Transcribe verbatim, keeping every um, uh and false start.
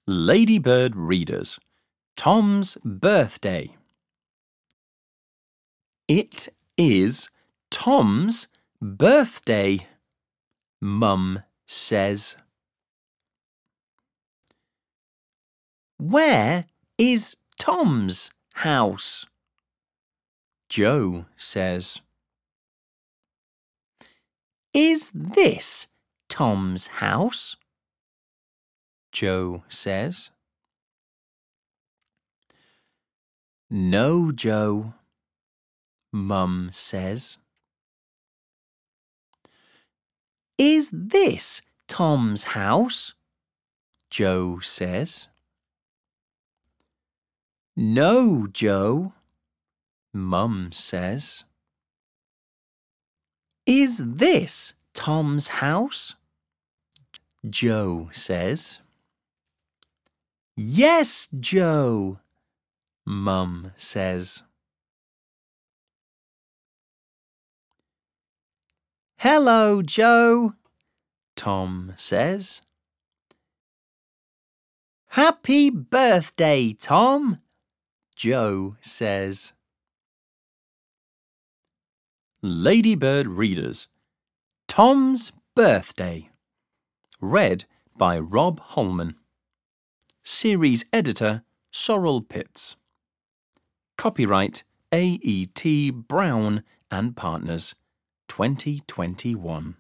Ladybird readers, Tom's birthday. It is Tom's birthday, Mum says. Where is Tom's house? Joe says. Is this Tom's house? Joe says. No, Joe, Mum says. Is this Tom's house? Joe says. No, Joe, Mum says. Is this Tom's house? Joe says. Yes, Joe, Mum says. Hello, Joe, Tom says. Happy birthday, Tom, Joe says. Ladybird readers, Tom's birthday. Read by Rob Holman. Series editor Sorrel Pitts. Copyright A E T Brown and Partners, twenty twenty-one.